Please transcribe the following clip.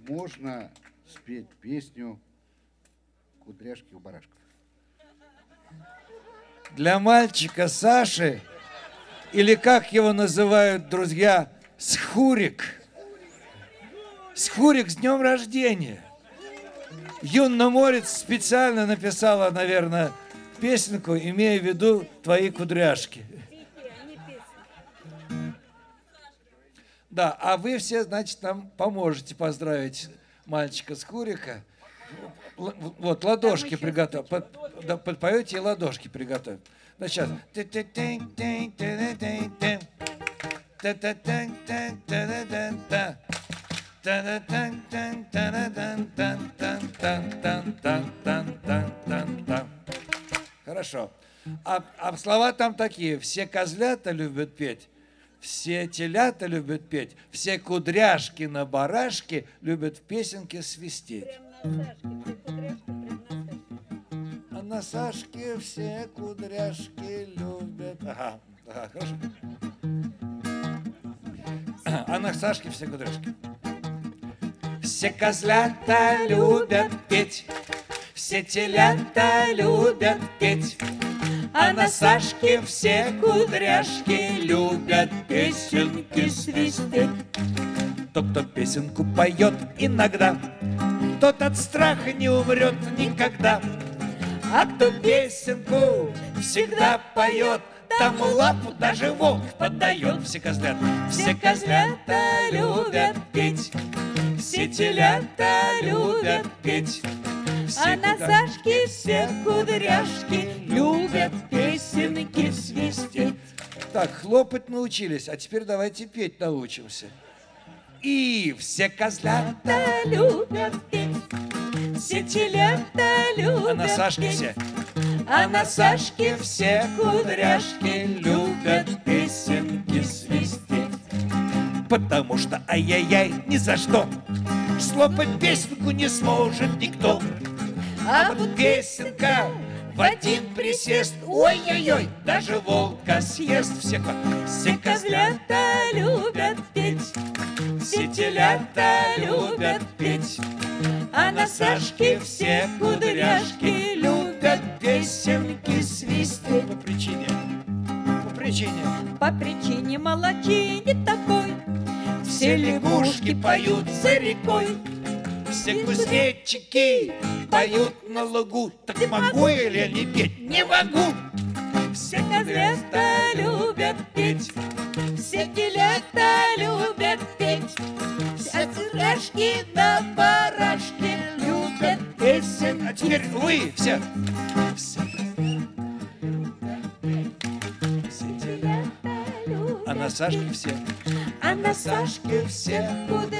можно спеть песню «Кудряшки у барашков». Для мальчика Саши, или как его называют друзья, Схурик. Схурик, с днем рождения! Юнна Морец специально написала, наверное, песенку, имея в виду твои кудряшки. Да, а вы все, значит, нам поможете поздравить мальчика Схурика. Вот, ладошки приготовь. Подпоете и ладошки приготовь. Значит, хорошо. А слова там такие. Все козлята любят петь, все телята любят петь, все кудряшки на барашке любят в песенке свистеть. А на Сашке все кудряшки любят. Ага, хорошо. А на Сашке все кудряшки. Все козлята любят петь, все телята любят петь, а на Сашке все кудряшки любят песенки свистеть. Тот, кто песенку поет иногда, тот от страха не умрет никогда. А кто песенку всегда поет, тому лапу даже волк поддает. Все козлята любят петь, все телята любят петь, а на Сашке все кудряшки любят песенки свистеть. Так, хлопать научились, а теперь давайте петь научимся. И все козлята любят петь, все телята любят. А на Сашке все. А на Сашке все кудряшки любят песенки свистеть. Потому что ай-яй-яй ни за что слопать песенку не сможет никто. А вот песенка в один присест, ой-ой-ой, даже волка съест. Все козлята любят петь, все телята любят петь, а на Сашке все кудряшки любят песенки свистеть. По причине молочине такой все лягушки поют за рекой, все кузнечики поют на лугу. Так могу или не петь? Не могу! Все козлята любят петь, все телята любят петь, все кудряшки на барашке любят песен. А теперь вы все. А на Сашке все. А на Сашке все.